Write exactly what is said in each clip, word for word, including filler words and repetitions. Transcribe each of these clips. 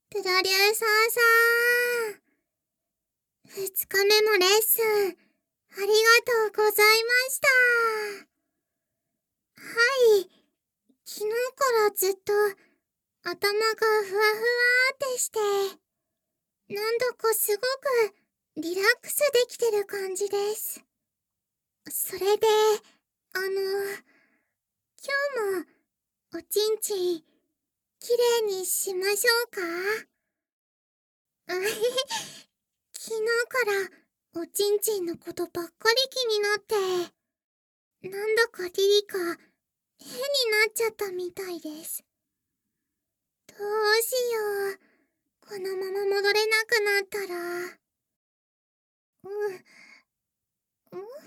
プロデューサーさん。二日目のレッスン、ありがとうございました。はい。昨日からずっと頭がふわふわーってして、なんだかすごくリラックスできてる感じです。それで、あの、今日もおちんちん、きれいにしましょうか？あへへ、昨日からおちんちんのことばっかり気になって、なんだかリリカ、変になっちゃったみたいです。どうしよう。このまま戻れなくなったら。う、う、ふぅ。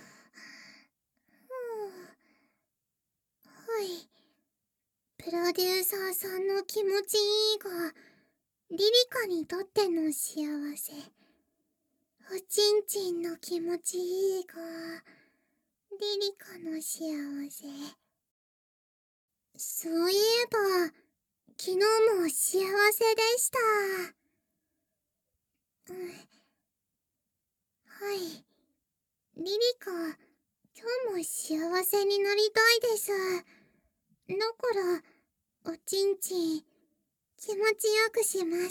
はい。プロデューサーさんの気持ちいいが、リリカにとっての幸せ。おちんちんの気持ちいいが、リリカの幸せ。そういえば、昨日も幸せでした。うん。はい。リリカ、今日も幸せになりたいです。だから、おちんちん、気持ちよくします。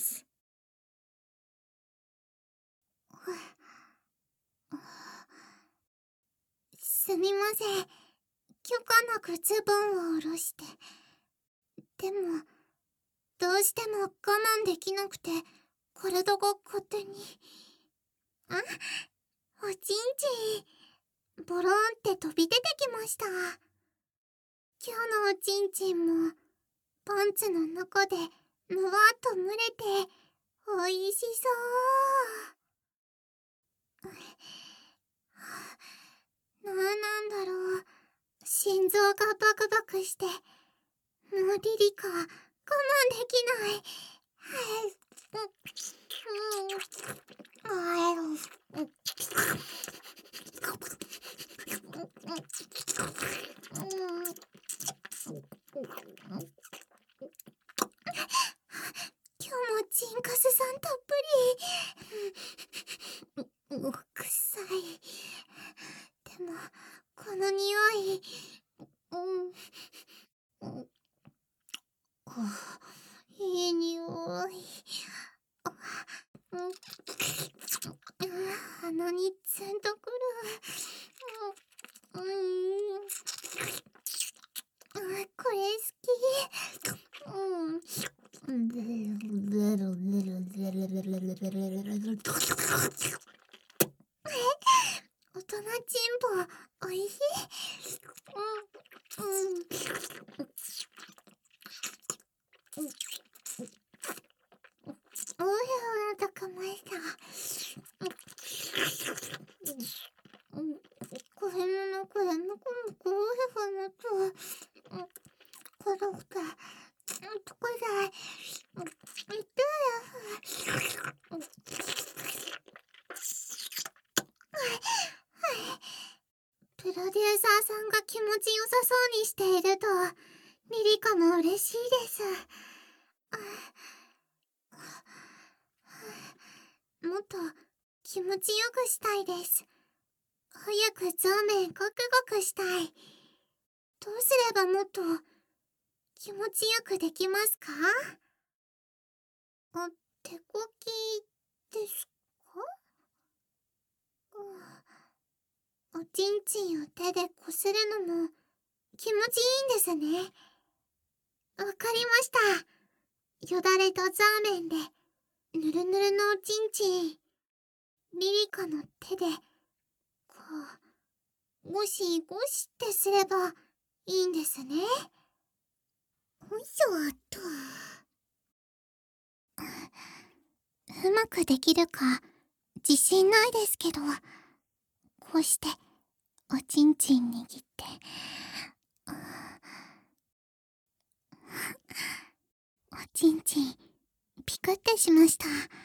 すみません。許可なくズボンを下ろして。でも、どうしても我慢できなくて、体が勝手に。あ、おちんちん、ボロンって飛び出てきました。今日のおちんちんも、パンツの中で、むわっと蒸れて、おいしそう。な、なんだろう。心臓がバクバクして、もうリリカ、我慢できない。今日もチンカスさんたっぷり。う、臭い。でも、この匂い、うん、うん、いい匂い。鼻にツンとくる。うん、これ好き。うん。大人チンポ、おいしい。うん、うん。おいしいな、たかました。これもなくれ、むくむくおいしくなった。辛くて、とこさい。いってプロデューサーさんが気持ちよさそうにしていると、リリカも嬉しいです。もっと気持ちよくしたいです。早くゾーメンゴクゴクしたい。どうすればもっと気持ちよくできますか？あ、手こきですか？おちんちんを手でこするのも気持ちいいんですね。わかりました。よだれとザーメンでぬるぬるのおちんちん、リリカの手でこうゴシゴシってすればいいんですね。よいしょっと。うまくできるか自信ないですけど、こうしておちんちん握って、おちんちんピクってしました。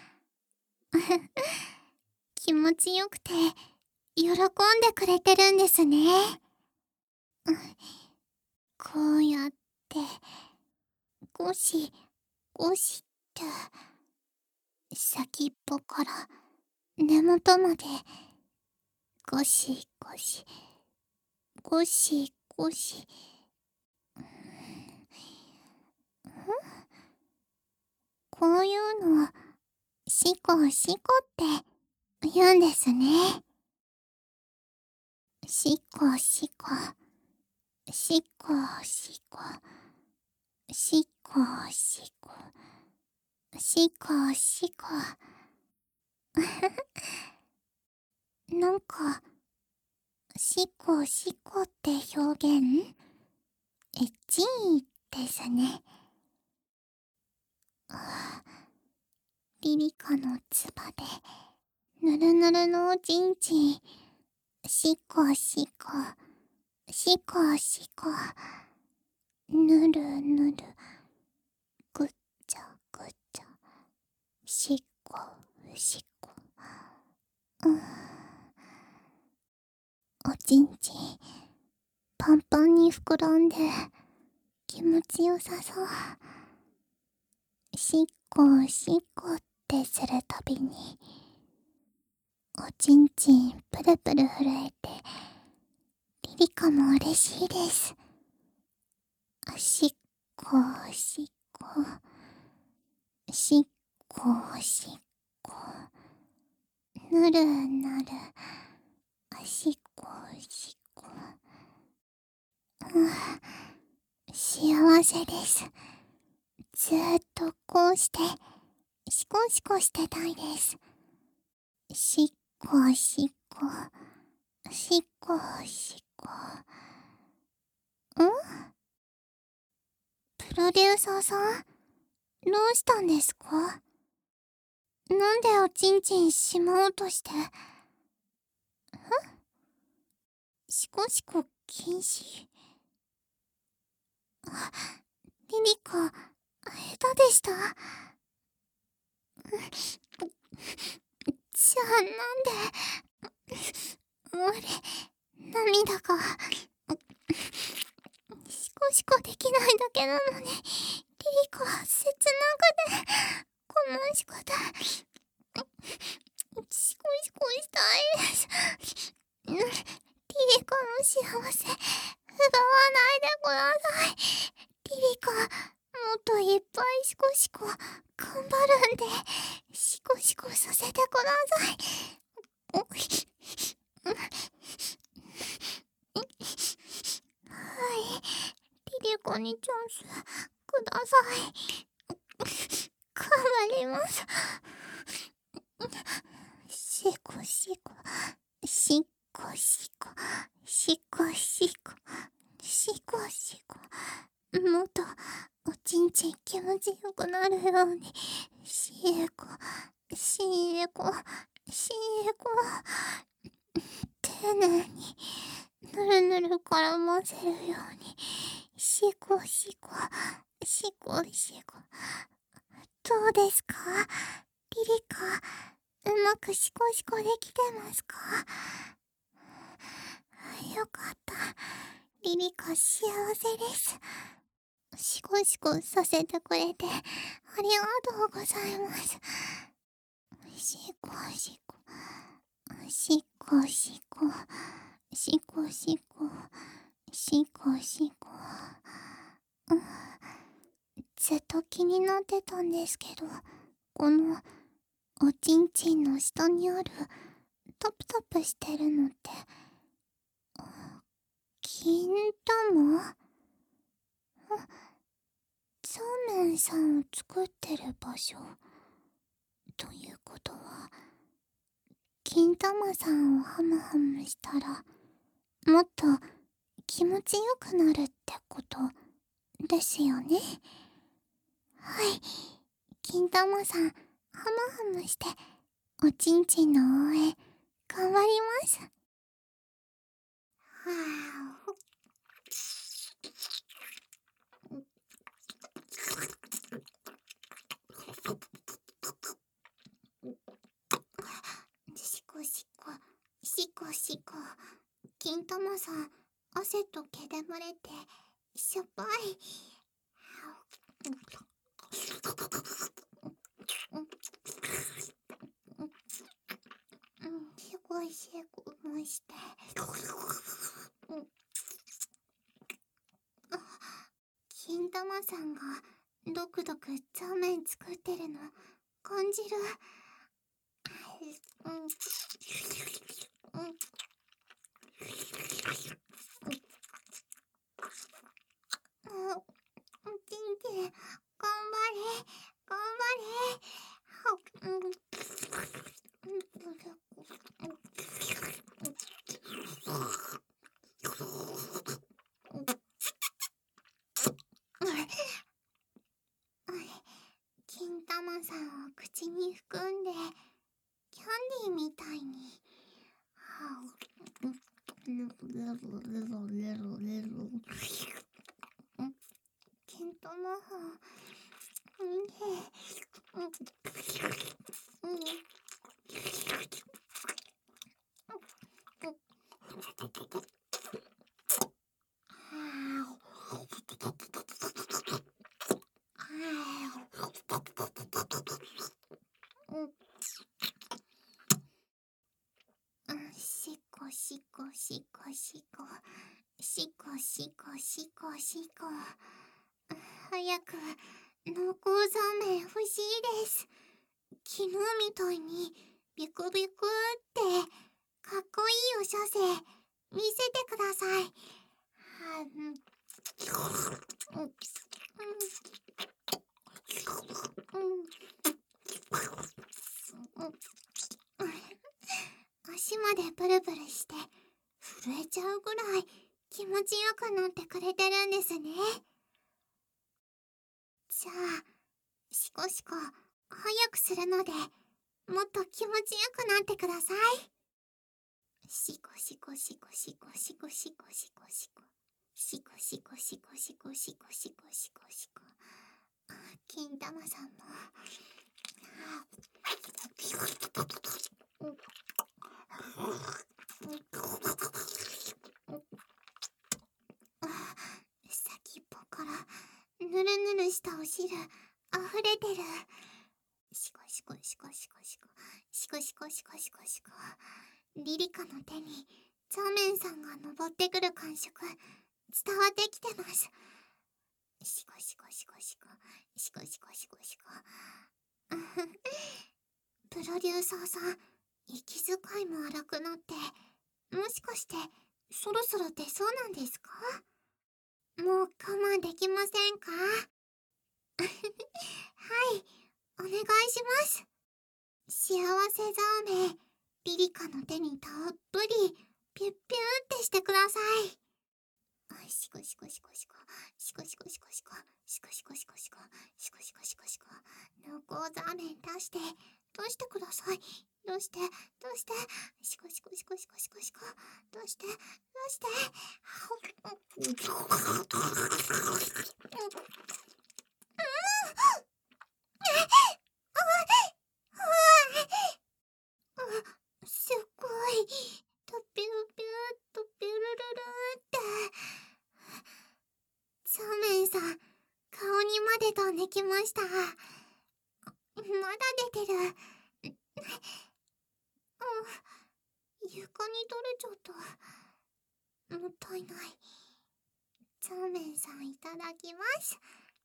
気持ちよくて喜んでくれてるんですね。こうやってゴシゴシって。 先っぽから根元までゴシゴシゴシゴシ。こういうのをシコシコって言うんですね。シコシコシコシコシコシコシコシコ。なんかシコシコって表現エッチいですね。あ、リリカのつばでぬるぬるのおちんちんシコシコシコシコぬるぬるぐっちゃぐっちゃシコシコ。うん、おちんちんパンパンに膨らんで気持ちよさそう。シッコシッコってするたびにおちんちんプルプル震えてリリカも嬉しいです。シッコシッコシッコシッコぬるぬるシッコシッコ。うん、幸せです。ずーっとこうしてシコシコしてたいです。シッコシッコシッコシッコ。ん？プロデューサーさん、どうしたんですか？なんでおちんちんしまおうとして。ん？シコシコ禁止。あ、リリカ、下手でした。じゃあなんで、俺、涙が、シコシコできないだけなのに、リリカ、切なくて、この仕方、シコシコしたいです。リリカの幸せ、奪わないでください。リリカ、もっといっぱいシコシコ、頑張るんで、シコシコさせてください。はい、リリカにチャンスください。頑張ります。シコシコシコシコシコシコシコシコ。もっとおちんちん気持ちよくなるようにシエコシエコシエコ。丁寧にぬるぬる絡ませるようにシコシコシコシコ。どうですかリリカ、うまくシコシコできてますか？よかった。リリカ幸せです。シコシコさせてくれてありがとうございます。シコシコシコシコシコシコシコシコ。うん、ずっと気になってたんですけど、このおちんちんの下にあるタプタプしてるのって金玉？そうめんさんを作ってる場所ということは、金玉さんをハムハムしたらもっと気持ちよくなるってことですよね。はい、金玉さんハムハムしておちんちんの応援頑張ります。はあ、シコシコシコシコ。金玉さん汗と毛で蒸れてしょっぱい。 して。金玉さんがドクドクザーメン作ってるの感じる。うんうんキンキン、頑張れ、頑張れ。うん。金玉さんを口に含んで、キャンディーみたいに。金玉さん、しこしこしこしこしこしこしこしこ。早く濃厚ザーメン欲しいです。昨日みたいにビクビクってかっこいいお射精見せてください。はん足までブルブルして震えちゃうぐらい気持ちよくなってくれてるんですね。じゃあシコシコ早くするのでもっと気持ちよくなってください。シコシコシコシコシコシコシコシコシコシコシコシコシコシコシコシコ。金玉さんも先っぽからぬるぬるしたお汁溢れてる。シコシコシコシコシコシコシコシコシコシコ。リリカの手にザーメンさんが登ってくる感触伝わってきてます。シコシコシコシコシコシコシコシコ。プロデューサーさん、息遣いも荒くなって、もしかしてそろそろ出そうなんですか？もう我慢できませんか？はい、お願いします。幸せザーメン、リリカの手にたっぷりピュッピューってしてください。シコシコシコシコシコシコシコシコシコシコシコシコシコシコシコシコ。濃厚ザーメン出して出してください。どうしてどうしてシコシコシコシコシコシコどうしてどうして。すっごいとピューピューとピュルルルって。ザーメンさん、顔にまで飛んできました。まだ出てる。床に取れちゃった。もったいない。ザーメンさんいただきます。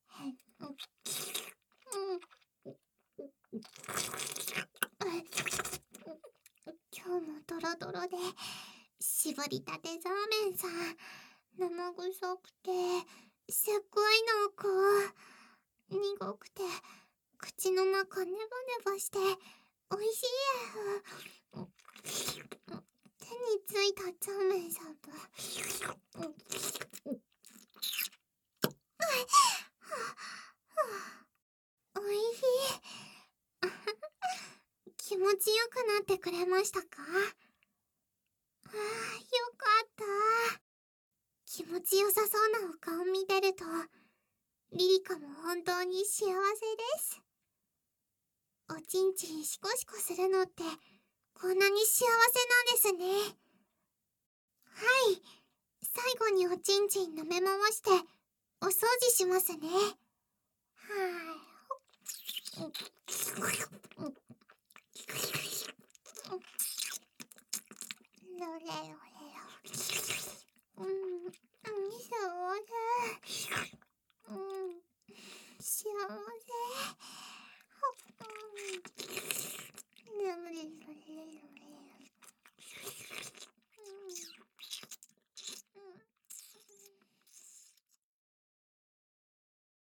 今日もドロドロで絞りたてザーメンさん生臭くてすっごい濃厚、苦くて口の中ネバネバしておいしい。手についたザーメンさんとおいしい。気持ちよくなってくれましたか？ああ、よかった。気持ちよさそうなお顔見てるとリリカも本当に幸せです。おちんちんシコシコするのってこんなに幸せなんですね。はい、最後におちんちん舐め回してお掃除しますね。はい。どうれ